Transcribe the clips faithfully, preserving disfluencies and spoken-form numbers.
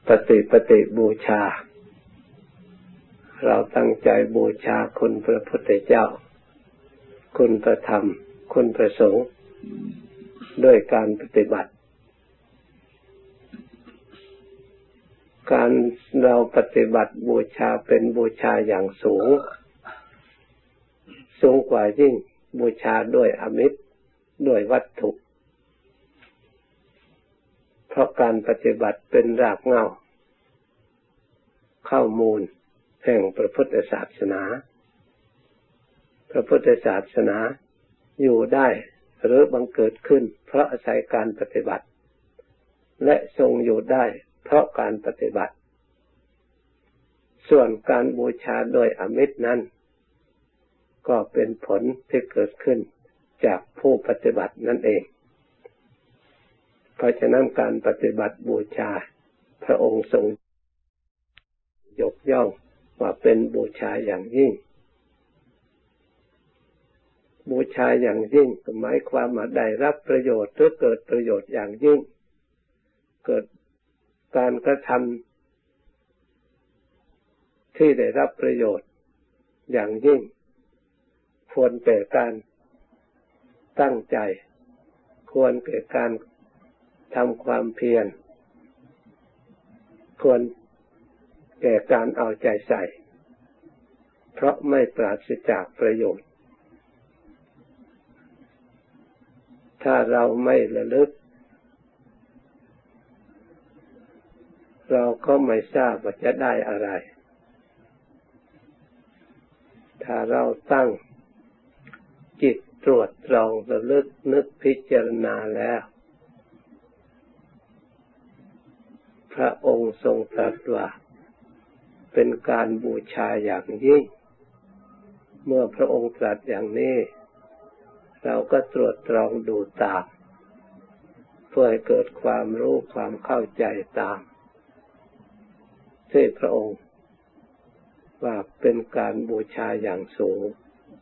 ปฏิปฏิบูชาเราตั้งใจบูชาคุณพระพุทธเจ้าคุณพระธรรมคุณพระสงฆ์ด้วยการปฏิบัติการเราปฏิบัติบูชาเป็นบูชาอย่างสูงสูงกว่ายิ่งบูชาด้วยอมิตรด้วยวัตถุเพราะการปฏิบัติเป็นรากเหง้าข้อมูลแห่งพระพุทธศาสนาพระพุทธศาสนาอยู่ได้หรือบังเกิดขึ้นเพราะอาศัยการปฏิบัติและทรงอยู่ได้เพราะการปฏิบัติส่วนการบูชาโดยอมิตรนั้นก็เป็นผลที่เกิดขึ้นจากผู้ปฏิบัตินั่นเองเพราะฉะนั้นการปฏิบัติบูชาพระองค์ทรงยกย่องว่าเป็นบูชาอย่างยิ่งบูชาอย่างยิ่งหมายความว่าได้รับประโยชน์หรือเกิดประโยชน์อย่างยิ่งเกิดการกระทำที่ได้รับประโยชน์อย่างยิ่งควรแก่การตั้งใจควรแก่การทำความเพียรควรแก่การเอาใจใส่เพราะไม่ปราศจากประโยชน์ถ้าเราไม่ระลึกเราก็ไม่ทราบว่าจะได้อะไรถ้าเราตั้งจิตตรวจตรองระลึกนึกพิจารณาแล้วพระองค์ทรงตรัสว่าเป็นการบูชาอย่างยิ่งเมื่อพระองค์ตรัสอย่างนี้เราก็ตรวจตรองดูตามเพื่อให้เกิดความรู้ความเข้าใจตามที่พระองค์ว่าเป็นการบูชาอย่างสูง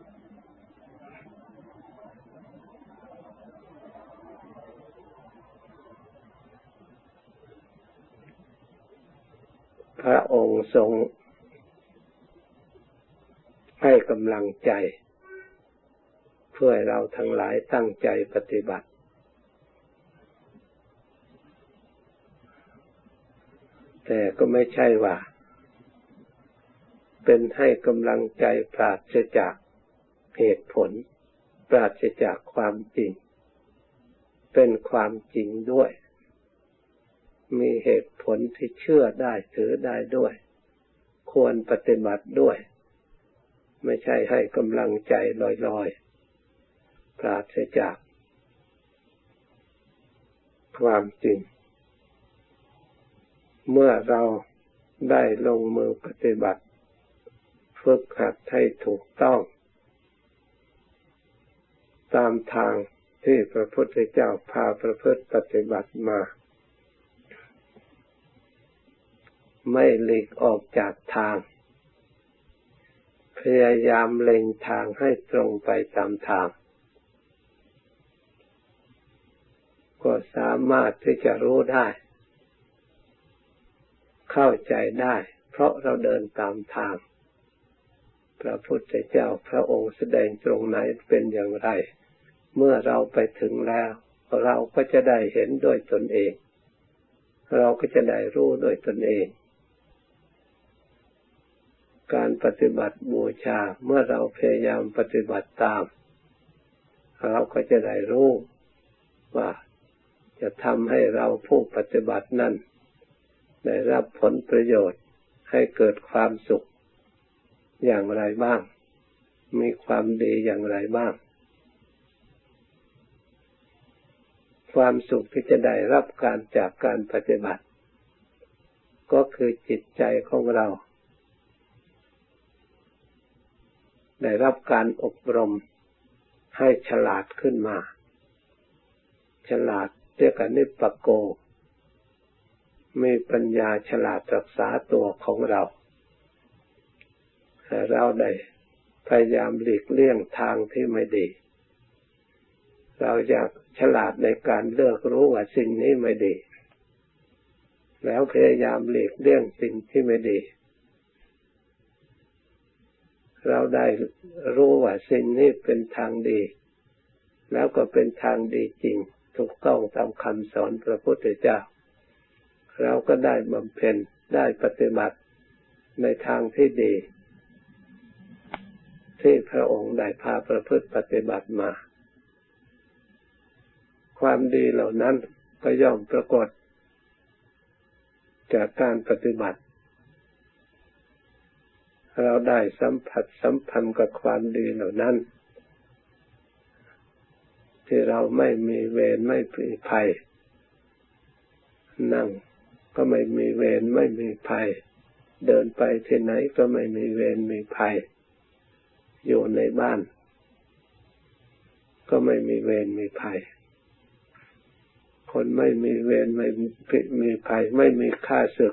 พระองค์ทรงให้กำลังใจเพื่อให้เราทั้งหลายตั้งใจปฏิบัติแต่ก็ไม่ใช่ว่าเป็นให้กำลังใจปราศจากเหตุผลปราศจากความจริงเป็นความจริงด้วยมีเหตุผลที่เชื่อได้ถือได้ด้วยควรปฏิบัติด้วยไม่ใช่ให้กำลังใจลอยๆปราศจากความจริงเมื่อเราได้ลงมือปฏิบัติฝึกหัดให้ถูกต้องตามทางที่พระพุทธเจ้าพาประพฤติปฏิบัติมาไม่หลีกออกจากทางพยายามเล็งทางให้ตรงไปตามทางก็สามารถที่จะรู้ได้เข้าใจได้เพราะเราเดินตามทางพระพุทธเจ้าพระองค์แสดงตรงไหนเป็นอย่างไรเมื่อเราไปถึงแล้วเราก็จะได้เห็นด้วยตนเองเราก็จะได้รู้ด้วยตนเองการปฏิบัติบูชาเมื่อเราพยายามปฏิบัติตามเราก็จะได้รู้ว่าจะทำให้เราผู้ปฏิบัตินั้นได้รับผลประโยชน์ให้เกิดความสุขอย่างไรบ้างมีความดีอย่างไรบ้างความสุขที่จะได้รับการจากการปฏิบัติก็คือจิตใจของเราได้รับการอบรมให้ฉลาดขึ้นมาฉลาดเรียกว่านิปปโกมีปัญญาฉลาดรักษาตัวของเราเราได้พยายามหลีกเลี่ยงทางที่ไม่ดีเราอยากฉลาดในการเลือกรู้ว่าสิ่งนี้ไม่ดีแล้วพยายามหลีกเลี่ยงสิ่งที่ไม่ดีเราได้รู้ว่าสิ่งนี้เป็นทางดีแล้วก็เป็นทางดีจริงถูกต้องตามคำสอนพระพุทธเจ้าเราก็ได้บำเพ็ญได้ปฏิบัติในทางที่ดีที่พระองค์ได้พาประพฤติปฏิบัติมาความดีเหล่านั้นก็ย่อมปรากฏจากการปฏิบัติเราได้สัมผัสสัมพันธ์กับความดีเหล่านั้นที่เราไม่มีเวรไม่มีภัยนั่งก็ไม่มีเวรไม่มีภัยเดินไปที่ไหนก็ไม่มีเวรมีภัยอยู่ในบ้านก็ไม่มีเวรมีภัยคนไม่มีเวรไม่มีภัยไม่มีข้าศึก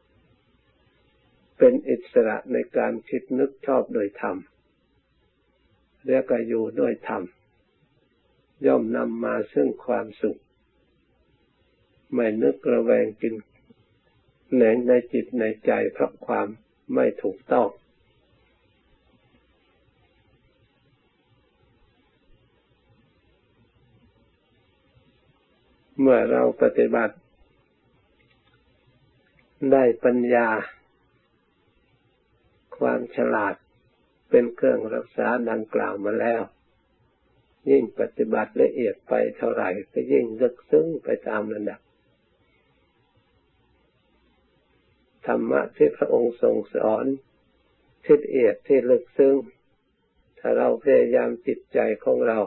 เป็นอิสระในการคิดนึกชอบโดยธรรมเรียกว่าอยู่ด้วยธรรมย่อมนำมาซึ่งความสุขไม่นึกระแวงกินแหนงในจิตในใจเพราะความไม่ถูกต้องเมื่อเราปฏิบัติได้ปัญญาความฉลาดเป็นเครื่องรักษาดังกล่าวมาแล้วยิ่งปฏิบัติละเอียดไปเท่าไหร่ก็ยิ่งลึกซึ้งไปตามระดับธรรมะที่พระองค์ทรงสอนที่ละเอียดที่ลึกซึ้งถ้าเราพยายามจิตใจของเรา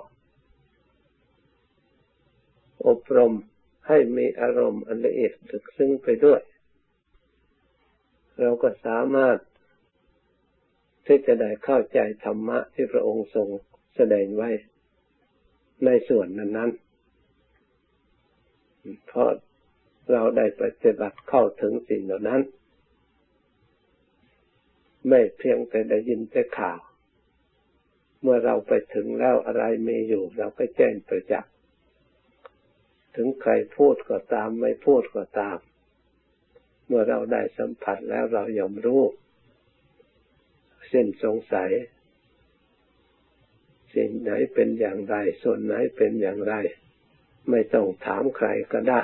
อบรมให้มีอารมณ์อันละเอียดลึกซึ้งไปด้วยเราก็สามารถที่จะได้เข้าใจธรรมะที่พระองค์ทรงแสดงไว้ในส่วนนั้นๆเพราะเราได้ปฏิบัติเข้าถึงสิ่งเหล่านั้นไม่เพียงแต่ได้ยินแต่ข่าวเมื่อเราไปถึงแล้วอะไรมีอยู่เราก็แจ้งประจักษ์ถึงใครพูดก็ตามไม่พูดก็ตามเมื่อเราได้สัมผัสแล้วเรายอมรู้สิ้นสงสัยสิ่งไหนเป็นอย่างไรส่วนไหนเป็นอย่างไรไม่ต้องถามใครก็ได้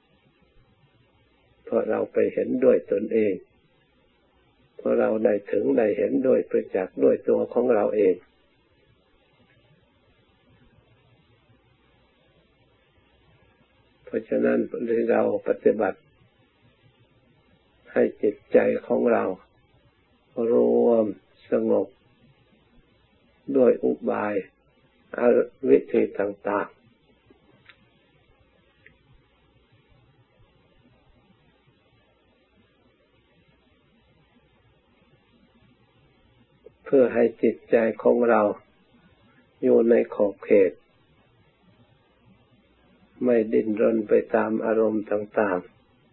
เพราะเราไปเห็นด้วยตนเองเพราะเราได้ถึงได้เห็นด้วยประจักษ์ด้วยตัวของเราเองเพราะฉะนั้นเราปฏิบัติให้จิตใจของเรารวมสงบด้วยอุบายวิธีต่างๆเพื่อให้จิตใจของเราอยู่ในขอบเขตไม่ดิ้นรนไปตามอารมณ์ต่าง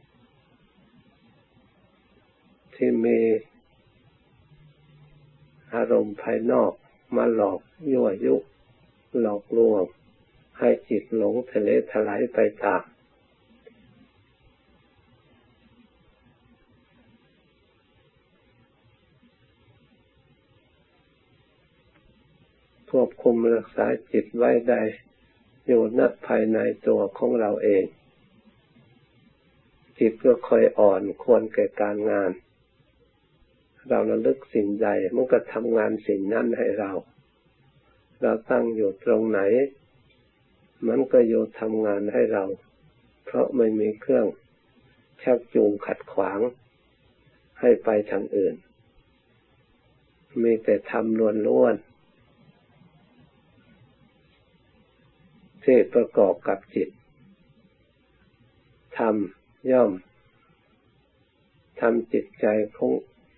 ๆที่มีอารมณ์ภายนอกมาหลอกยั่วยุหลอกลวงให้จิตหลงทะเลถลายไปตามควบคุมรักษาจิตไว้ได้อยู่ณภายในตัวของเราเองจิตก็ค่อยอ่อนควรแก่การงานเราระลึกสิ่งใดมันก็ทำงานสิ่งนั้นให้เราเราตั้งอยู่ตรงไหนมันก็อยู่ทำงานให้เราเพราะไม่มีเครื่องชักจูงขัดขวางให้ไปทางอื่นมีแต่ธรรมล้วนๆที่ประกอบกับจิตธรรมย่อมทำจิตใจของ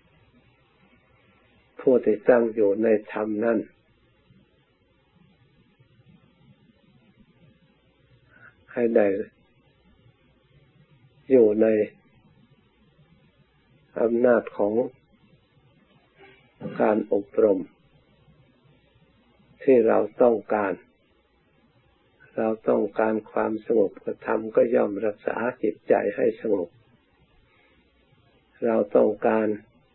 ผู้ที่ตั้งอยู่ในธรรมนั้นให้ได้อยู่ในอำนาจของการอบรมที่เราต้องการเราต้องการความสงบธรรมก็ย่อมรักษาจิตใจให้สงบเราต้องการ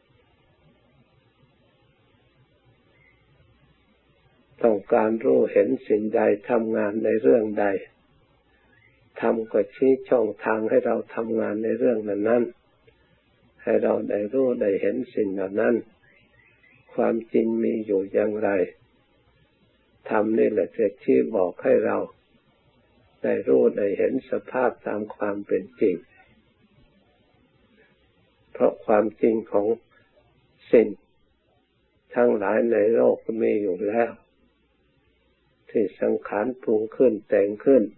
ต้องการรู้เห็นสิ่งใดทำงานในเรื่องใดทำก็ชี้ช่องทางให้เราทำงานในเรื่องนั้นๆให้เราได้รู้ได้เห็นสิ่งเหล่านั้นความจริงมีอยู่อย่างไรธรรมนี่แหละจะชี้บอกให้เราได้รู้ได้เห็นสภาพตามความเป็นจริงเพราะความจริงของสิ่งทั้งหลายในโลกมีอยู่แล้วที่สังขารปรุงขึ้นแต่งขึ้น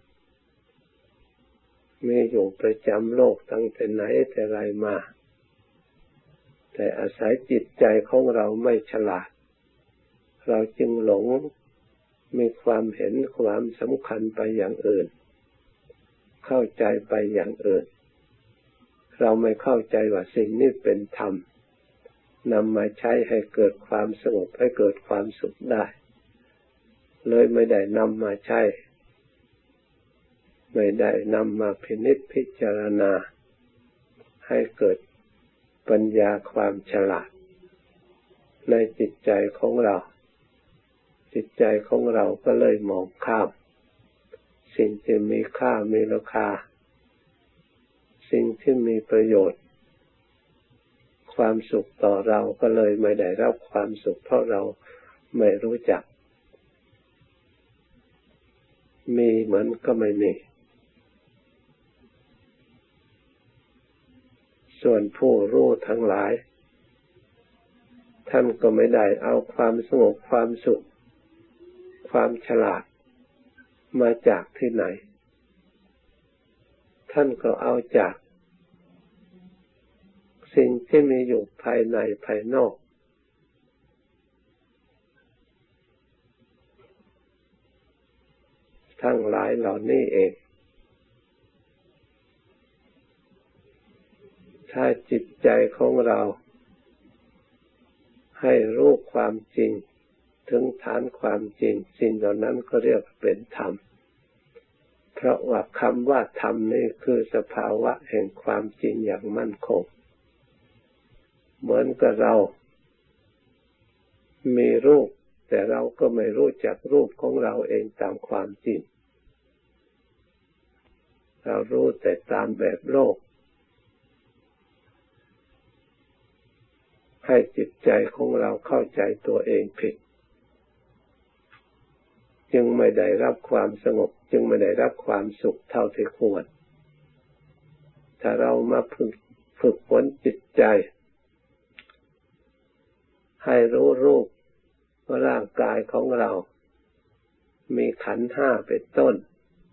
มีอยู่ประจำโลกตั้งแต่ไหนแต่ไรมาแต่อาศัยจิตใจของเราไม่ฉลาดเราจึงหลงมีความเห็นความสำคัญไปอย่างอื่นเข้าใจไปอย่างอื่นเราไม่เข้าใจว่าสิ่งนี้เป็นธรรมนำมาใช้ให้เกิดความสงบให้เกิดความสุขได้เลยไม่ได้นำมาใช้ไม่ได้นำมาพินิจพิจารณาให้เกิดปัญญาความฉลาดในจิตใจของเราจิตใจของเราก็เลยมองข้ามสิ่งที่มีค่ามีราคาสิ่งที่มีประโยชน์ความสุขต่อเราก็เลยไม่ได้รับความสุขเพราะเราไม่รู้จักมีเหมือนก็ไม่มีส่วนผู้รู้ทั้งหลายท่านก็ไม่ได้เอาความสงบความสุขความฉลาดมาจากที่ไหนท่านก็เอาจากสิ่งที่มีอยู่ภายในภายนอกทั้งหลายเหล่านี้เองถ้าจิตใจของเราให้รู้ความจริงถึงฐานความจริงสิ่งเหล่านั้นก็เรียกเป็นธรรมเพราะว่าคำว่าธรรมนี่คือสภาวะแห่งความจริงอย่างมั่นคงเหมือนกับเรามีรูปแต่เราก็ไม่รู้จักรูปของเราเองตามความจริงเรารู้แต่ตามแบบโลกให้จิตใจของเราเข้าใจตัวเองผิดจึงไม่ได้รับความสงบจึงไม่ได้รับความสุขเท่าที่ควรถ้าเรามาฝึกฝึกฝนจิตใจให้รู้รูปว่าร่างกายของเรามีขันธ์ห้าเป็นต้น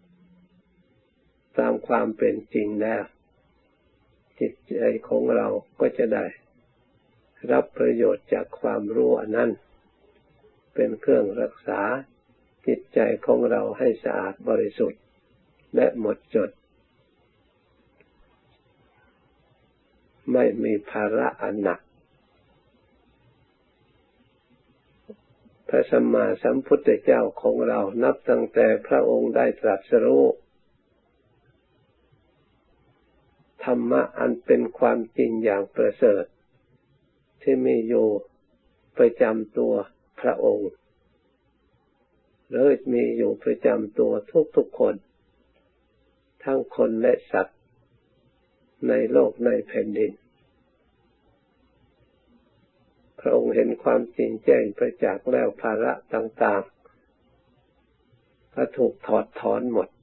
ตามความเป็นจริงแล้วจิตใจของเราก็จะได้รับประโยชน์จากความรู้อันนั้นเป็นเครื่องรักษาจิตใจของเราให้สะอาดบริสุทธิ์และหมดจดไม่มีภาระอันหนักพระสัมมาสัมพุทธเจ้าของเรานับตั้งแต่พระองค์ได้ตรัสรู้ธรรมะอันเป็นความจริงอย่างประเสริฐที่มีอยู่ประจำตัวพระองค์หรือมีอยู่ประจำตัวทุกๆคนทั้งคนและสัตว์ในโลกในแผ่นดินพระองค์เห็นความจริงแจ้งประจักษ์แล้วภาระต่างๆก็ถูกถอดถอนหมด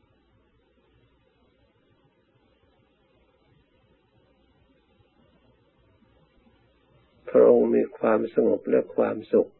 พระองค์มีความสงบและความสุข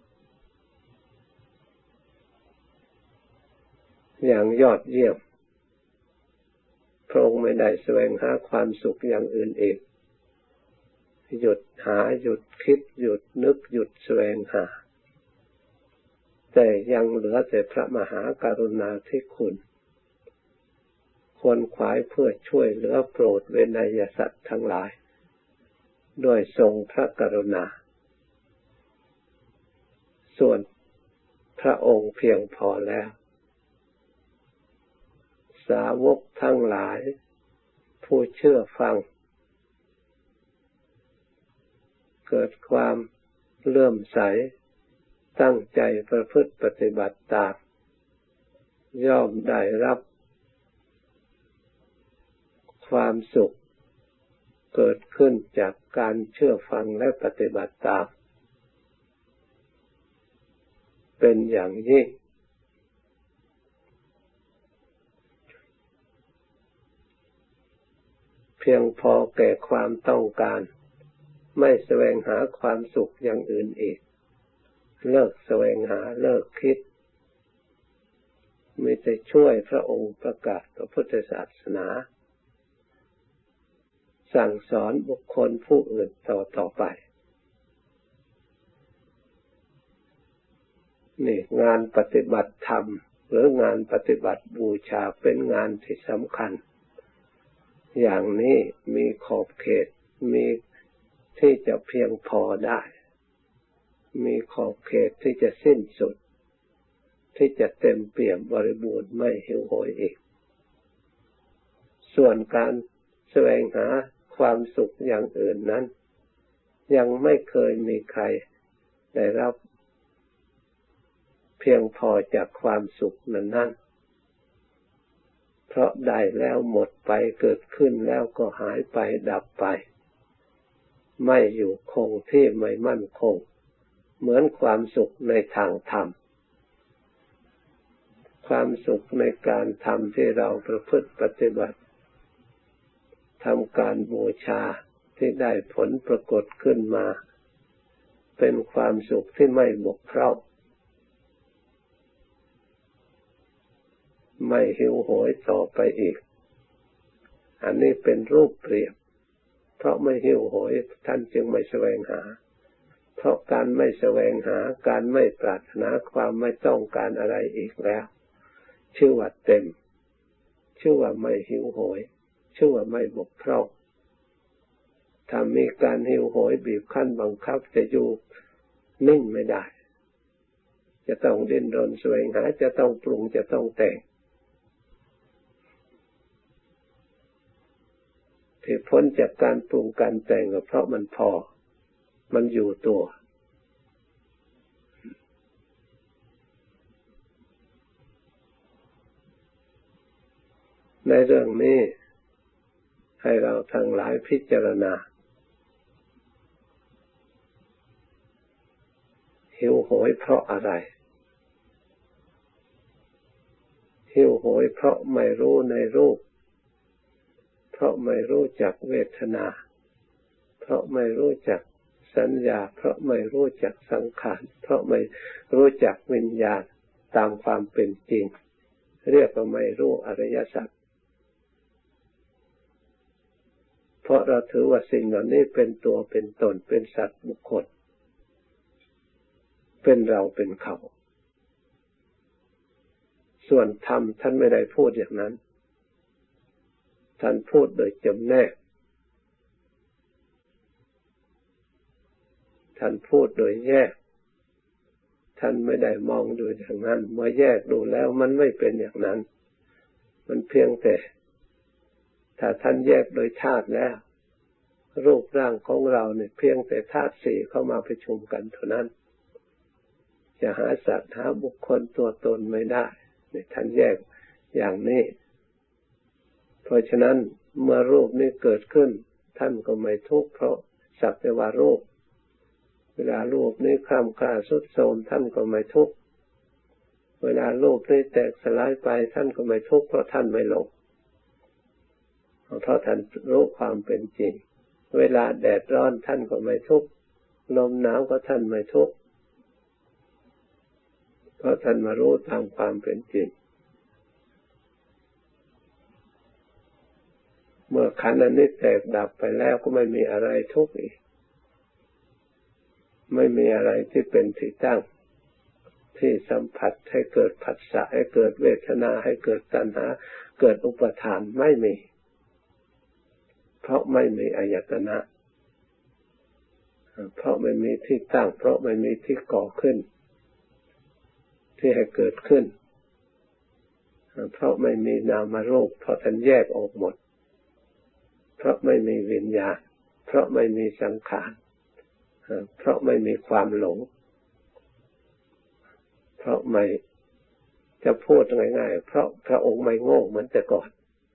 อย่างยอดเยี่ยมพระองค์ไม่ได้แสวงหาความสุขอย่างอื่นอีกหยุดหาหยุดคิดหยุดนึกหยุดแสวงหาแต่ยังเหลือแต่พระมหากรุณาธิคุณควรขวายเพื่อช่วยเหลือโปรดเวนยสัตว์ทั้งหลายด้วยทรงพระกรุณาส่วนพระองค์เพียงพอแล้วสาวกทั้งหลายผู้เชื่อฟังเกิดความเลื่อมใสตั้งใจประพฤติปฏิบัติตามย่อมได้รับความสุขเกิดขึ้นจากการเชื่อฟังและปฏิบัติตามเป็นอย่างยิ่งเพียงพอแก่ความต้องการไม่แสวงหาความสุขอย่างอื่นอีกเลิกแสวงหาเลิกคิดมีแต่ช่วยพระองค์ประกาศพระพุทธศาสนาสั่งสอนบุคคลผู้อื่นต่อต่อไปนี่งานปฏิบัติธรรมหรืองานปฏิบัติบูชาเป็นงานที่สำคัญอย่างนี้มีขอบเขตมีที่จะเพียงพอได้มีขอบเขตที่จะสิ้นสุดที่จะเต็มเปี่ยมบริบูรณ์ไม่หิวโหยอีกส่วนการแสวงหาความสุขอย่างอื่นนั้นยังไม่เคยมีใครได้รับเพียงพอจากความสุขนั้นนั้นเพราะได้แล้วหมดไปเกิดขึ้นแล้วก็หายไปดับไปไม่อยู่คงที่ไม่มั่นคงเหมือนความสุขในทางธรรมความสุขในการทำที่เราประพฤติปฏิบัติทำการบูชาที่ได้ผลปรากฏขึ้นมาเป็นความสุขที่ไม่บกพร่องไม่หิวโหยต่อไปอีกอันนี้เป็นรูปเปรียบเพราะไม่หิวโหยท่านจึงไม่แสวงหาเพราะการไม่แสวงหาการไม่ปรารถนาความไม่ต้องการอะไรอีกแล้วชื่อว่าเต็มชื่อว่าไม่หิวโหยชื่อว่าไม่บกพร่องถ้ามีการหิวโหยบีบคั้นบังคับจะอยู่นิ่งไม่ได้จะต้องดิ้นรนแสวงหาจะต้องปรุงจะต้องแต่งที่พ้นจากการปรุงการแต่งก็เพราะมันพอมันอยู่ตัวในเรื่องนี้ให้เราทั้งหลายพิจารณาหิวโหยเพราะอะไรหิวโหยเพราะไม่รู้ในรูปเพราะไม่รู้จักเวทนาเพราะไม่รู้จักสัญญาเพราะไม่รู้จักสังขารเพราะไม่รู้จักวิญญาณตามความเป็นจริงเรียกว่าไม่รู้อริยสัจเพราะเราถือว่าสิ่งเหล่านี้เป็นตัวเป็นตนเป็นสัตว์บุคคลเป็นเราเป็นเขาส่วนธรรมท่านไม่ได้พูดอย่างนั้นท่านพูดโดยจำแนกท่านพูดโดยแยกท่านไม่ได้มองดูอย่างนั้นเมื่อแยกดูแล้วมันไม่เป็นอย่างนั้นมันเพียงแต่ถ้าท่านแยกโดยธาตุแล้วรูปร่างของเราเนี่ยเพียงแต่ธาตุสี่เข้ามาประชุมกันเท่านั้นจะหาสัตว์หาบุคคลตัวตนไม่ได้เนี่ยท่านแยกอย่างนี้เพราะฉะนั้นเมื่อรูปนี้เกิดขึ้นท่านก็ไม่ทุกข์เพราะสักแต่ว่ารูปเวลารูปนี้คล่ำคล้าทรุดโทรมท่านก็ไม่ทุกข์เวลารูปนี้แตกสลายไปท่านก็ไม่ทุกข์เพราะท่านไม่หลงเพราะท่านรู้ความเป็นจริงเวลาแดดร้อนท่านก็ไม่ทุกข์ลมหนาวก็ท่านไม่ทุกข์เพราะท่านมารู้ตามความเป็นจริงเมื่อขันธ์อันนี้แตกดับไปแล้วก็ไม่มีอะไรทุกข์อีกไม่มีอะไรที่เป็นที่ตั้งที่สัมผัสให้เกิดผัสสะให้เกิดเวทนาให้เกิดตัณหาเกิดอุปาทานไม่มีเพราะไม่มีอายตนะเพราะไม่มีที่ตั้งเพราะไม่มีที่ก่อขึ้นที่ให้เกิดขึ้นเพราะไม่มีนามรูปเพราะท่านแยกออกหมดเพราะไม่มีวิญญาณเพราะไม่มีสังขารเพราะไม่มีความหลงเพราะไม่จะพูดง่ายๆเพราะพระองค์ไม่โง่เหมือนแต่ก่อน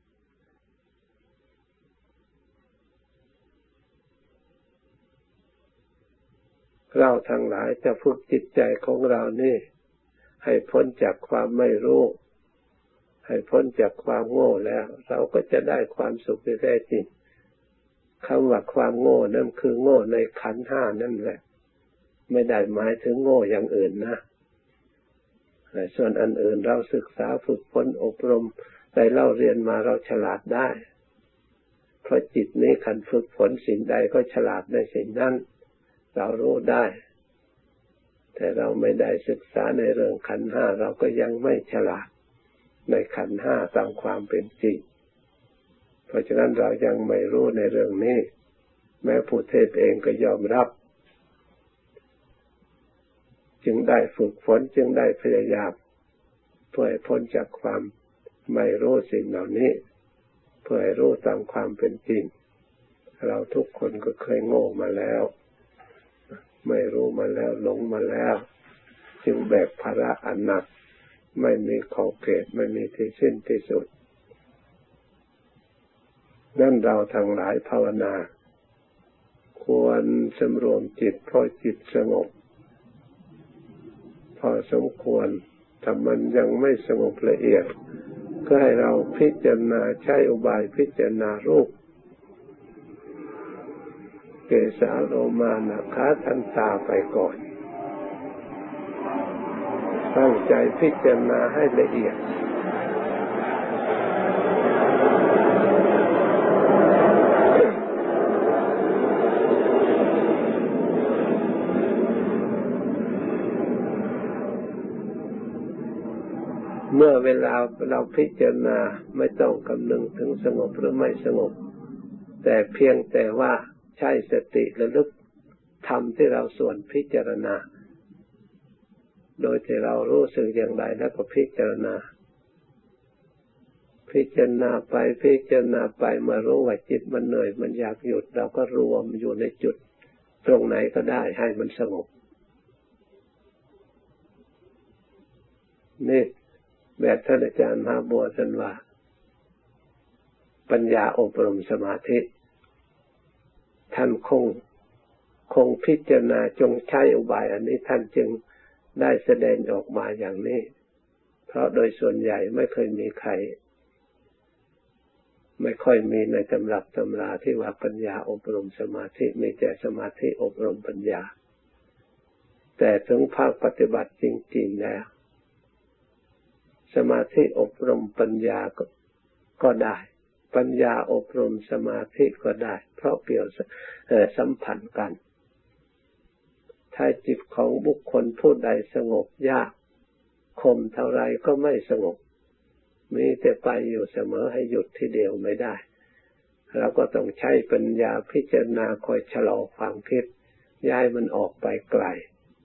เราทั้งหลายจะฝึกจิตใจของเรานี่ให้พ้นจากความไม่รู้ให้พ้นจากความโง่แล้วเราก็จะได้ความสุขที่แท้จริงคำว่าความโง่นั่นคือโง่ในขันธ์ห้านั่นแหละไม่ได้หมายถึงโง่อย่างอื่นนะส่วนอันอื่นเราศึกษาฝึกฝนอบรมได้เล่าเรียนมาเราฉลาดได้เพราะจิตนี้ขันฝึกฝนสิ่งใดก็ฉลาดในสิ่งนั้นเรารู้ได้แต่เราไม่ได้ศึกษาในเรื่องขันธ์ห้าเราก็ยังไม่ฉลาดในขันธ์ห้าตามความเป็นจริงเพราะฉะนั้นเรายังไม่รู้ในเรื่องนี้แม้ผู้เทศเองก็ยอมรับจึงได้ฝึกฝนจึงได้พยายามเพื่อให้พ้นจากความไม่รู้สิ่งเหล่านี้เพื่อให้รู้ตามความเป็นจริงเราทุกคนก็เคยโง่มาแล้วไม่รู้มาแล้วหลงมาแล้วจึงแบกภาระอันหนักไม่มีขอบเขตไม่มีที่สิ้นที่สุดนั่นเราทั้งหลายภาวนาควรสำรวมจิตเพราะจิตสงบพอสมควรถ้ามันยังไม่สงบละเอียดก็ให้เราพิจารณาใช้อุบายพิจารณารูปเกสาโลมานะขาทันตาไปก่อนตั้งใจพิจารณาให้ละเอียดเมื่อเวลาเราพิจารณาไม่ต้องคำนึงถึงสงบหรือไม่สงบแต่เพียงแต่ว่าใช้สติระลึกธรรมที่เราส่วนพิจารณาโดยที่เรารู้สึกอย่างไรแล้วก็พิจารณาพิจารณาไปพิจารณาไปเมื่อรู้ว่าจิตมันเหนื่อยมันอยากหยุดเราก็รวมอยู่ในจุดตรงไหนก็ได้ให้มันสงบนี่แบบท่านอาจารย์มหาบัวท่านว่าปัญญาอบรมสมาธิท่านคงคงพิจารณาจงใช้อุบายอันนี้ท่านจึงได้แสดงออกมาอย่างนี้เพราะโดยส่วนใหญ่ไม่เคยมีใครไม่ค่อยมีในตำรับตำราที่ว่าปัญญาอบรมสมาธิมีแต่สมาธิอบรมปัญญาแต่ถึงภาคปฏิบัติจริงๆแล้วสมาธิอบรมปัญญาก็ก็ได้ปัญญาอบรมสมาธิก็ได้เพราะเกี่ยวสัมพันธ์กันถ้าจิตของบุคคลผู้ใดสงบยากข่มเท่าไรก็ไม่สงบมีแต่ไปอยู่เสมอให้หยุดทีเดียวไม่ได้เราก็ต้องใช้ปัญญาพิจารณาคอยชะลอความคิดย้ายมันออกไปไกล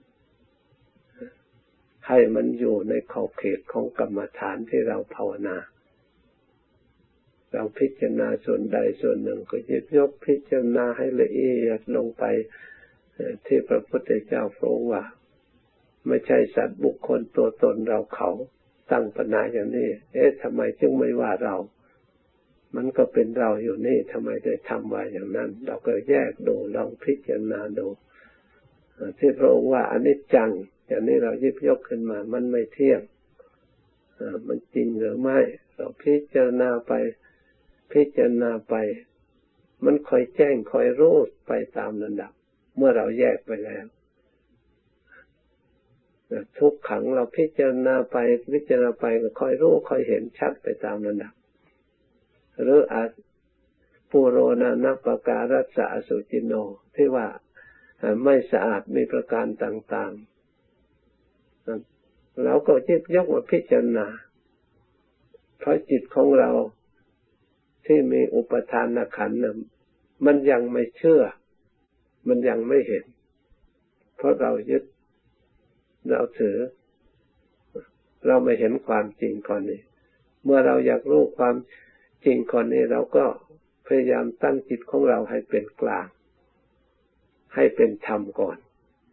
ให้มันอยู่ในขอบเขตของกรรมฐานที่เราภาวนาเราพิจารณาส่วนใดส่วนหนึ่งก็หยิบยกพิจารณาให้ละเอียดลงไปที่พระพุทธเจ้าทรงว่าไม่ใช่สัตว์บุคคลตัวตนเราเขาตั้งปัญหาอย่างนี้เอ๊ะทำไมจึงไม่ว่าเรามันก็เป็นเราอยู่นี่ทำไมได้ทำไว้อย่างนั้นเราก็แยกดูลองพิจารณาดูที่พระองค์ว่าอนิจจังอย่างนี้เราหยิบยกขึ้นมามันไม่เที่ยงมันจริงหรือไม่เราพิจารณาไปพิจารณาไปมันค่อยแจ้งค่อยรู้ไปตามลำดับเมื่อเราแยกไปแล้วทุกขังเราพิจารณาไปพิจารณาไปก็ค่อยรู้ค่อยเห็นชัดไปตามลำดับหรืออาปุโรนะนัปการัสสะอสุจิโนที่ว่าไม่สะอาดมีประการต่างๆเราก็หยิบยกมาพิจารณาเพราะจิตของเราที่มีอุปทานขันธ์มันยังไม่เชื่อมันยังไม่เห็นเพราะเรายึดเราถือเราไม่เห็นความจริงก่อนนี้เมื่อเราอยากรู้ความจริงก่อนนี้เราก็พยายามตั้งจิตของเราให้เป็นกลางให้เป็นธรรมก่อน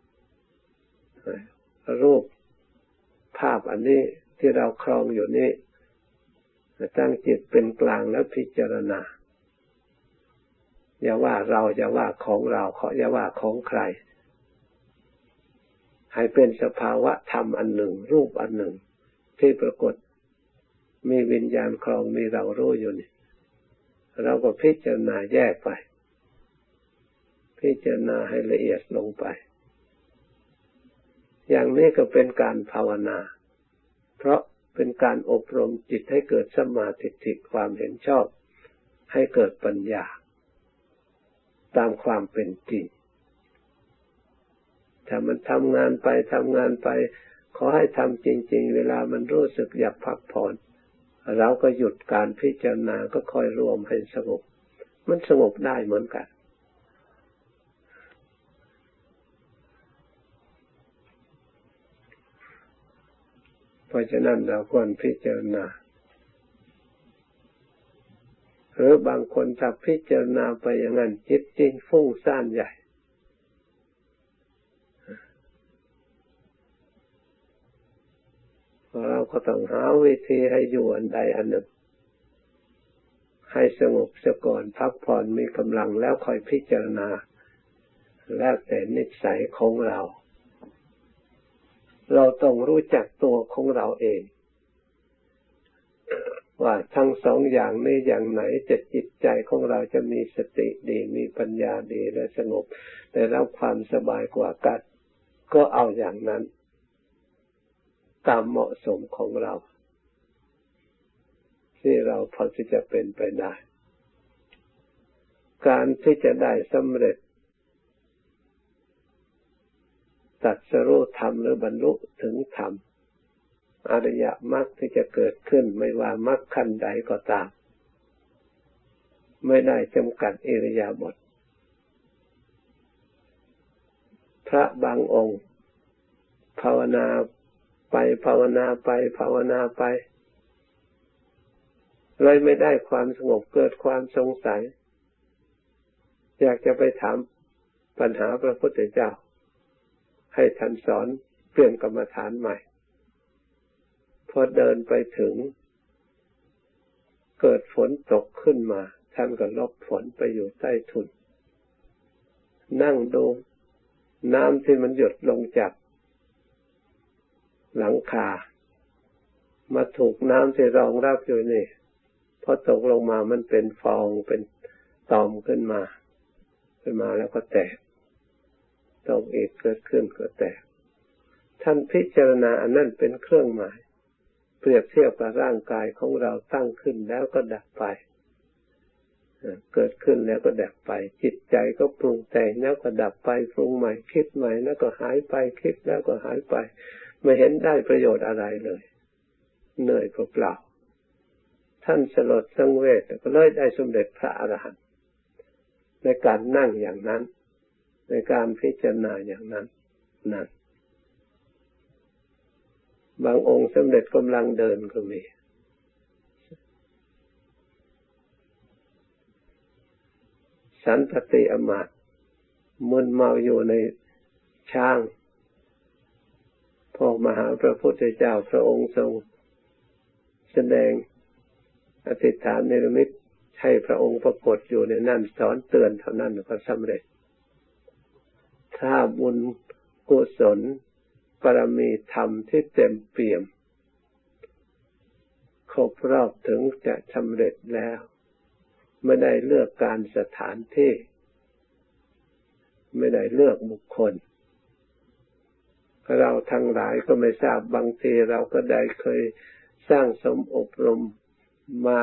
รูปภาพอันนี้ที่เราครองอยู่นี้ตั้งจิตเป็นกลางแล้วพิจารณาอย่าว่าเราอย่าว่าของเราอย่าว่าของใครให้เป็นสภาวะธรรมอันหนึ่งรูปอันหนึ่งที่ปรากฏมีวิญญาณครองมีเรารู้อยู่นี่เราก็พิจารณาแยกไปพิจารณาให้ละเอียดลงไปอย่างนี้ก็เป็นการภาวนาเพราะเป็นการอบรมจิตให้เกิดสัมมาทิฏฐิความเห็นชอบให้เกิดปัญญาตามความเป็นจริงถ้ามันทำงานไปทำงานไปขอให้ทำจริงๆเวลามันรู้สึกอยากพักผ่อนเราก็หยุดการพิจารณาก็ค่อยรวมให้สงบมันสงบได้เหมือนกันเพราะฉะนั้นเราควรพิจารณาหรือบางคนถ้าพิจารณาไปอย่างนั้นจิตจริงฟุ้งซ่านใหญ่เราก็ต้องหาวิธีให้อยู่อันใดอันหนึ่งให้สงบเสียก่อนพักผ่อนมีกำลังแล้วค่อยพิจารณาแล้วแต่นิสัยของเราเราต้องรู้จักตัวของเราเองว่าทั้งสองอย่างนี้อย่างไหนจะจิตใจของเราจะมีสติดีมีปัญญาดีและสงบได้รับความสบายกว่ากันก็เอาอย่างนั้นตามเหมาะสมของเราที่เราพอที่จะเป็นไปได้การที่จะได้สำเร็จตรัสรู้ธรรมหรือบรรลุถึงธรรมอริยมรรคที่จะเกิดขึ้นไม่ว่ามรรคขั้นใดก็ตามไม่ได้จำกัดอิริยาบถพระบางองค์ภาวนาไปภาวนาไปภาวนาไปเลยไม่ได้ความสงบเกิดความสงสัยอยากจะไปถามปัญหาพระพุทธเจ้าให้ท่านสอนเปลี่ยนกรรมฐานใหม่พอเดินไปถึงเกิดฝนตกขึ้นมาท่านก็หลบฝนไปอยู่ใต้ถุนนั่งดูน้ำที่มันหยดลงจากหลังคามาถูกน้ำที่รองรับอยู่นี่พอตกลงมามันเป็นฟองเป็นตอมขึ้นมาขึ้นมาแล้วก็แตกตกอีกเกิดขึ้นก็แตกท่านพิจารณาอันนั้นเป็นเครื่องหมายเปรียบเทียบกับร่างกายของเราตั้งขึ้นแล้วก็ดับไปเกิดขึ้นแล้วก็ดับไปจิตใจก็ปรุงแต่งแล้วก็ดับไปปรุงใหม่คิดใหม่แล้วก็หายไปคิดแล้วก็หายไปไม่เห็นได้ประโยชน์อะไรเลยเหนื่อยเปล่าๆท่านสลดสังเวชก็เลยได้สมเด็จพระอรหันต์ในการนั่งอย่างนั้นในการพิจารณาอย่างนั้นนั่นบางองค์สำเร็จกำลังเดินก็มีสันตติอมาตย์มึนเมาอยู่ในช้างพอมาหาพระพุทธเจ้าพระองค์ทรงแสดงอธิษฐานเนรมิตให้พระองค์ปรากฏอยู่ในนั่นสอนเตือนเท่านั้นก็สำเร็จถ้าบุญกุศลบารมีธรรมที่เต็มเปี่ยมครบรอบถึงจะสำเร็จแล้วไม่ได้เลือกการสถานที่ไม่ได้เลือกบุคคลเราทั้งหลายก็ไม่ทราบบางทีเราก็ได้เคยสร้างสมอบรมมา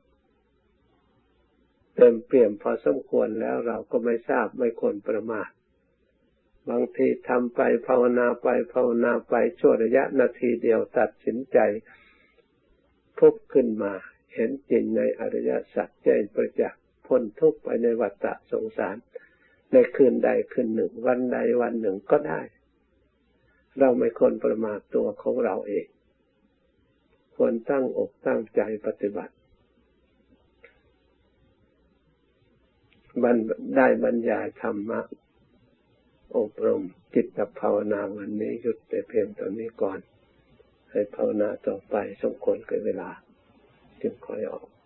เต็มเปี่ยมพอสมควรแล้วเราก็ไม่ทราบไม่ควรประมาทบางทีทำไปภาวนาไปภาวนาไปชั่วระยะนาทีเดียวตัดสินใจพุบขึ้นมาเห็นจริงในอริยสัจแจ้งประจักษ์พ้นทุกข์ไปในวัฏสงสารในคืนใดคืนหนึ่งวันใดวันหนึ่งก็ได้เราไม่ควรประมาทตัวของเราเองควรตั้งอกตั้งใจปฏิบัติบรรได้บรรยายธรรมะอบรมจิตภาวนาวันนี้หยุดแต่เพียงตอนนี้ก่อนให้ภาวนาต่อไปสมควรแก่เวลาจึงค่อยออก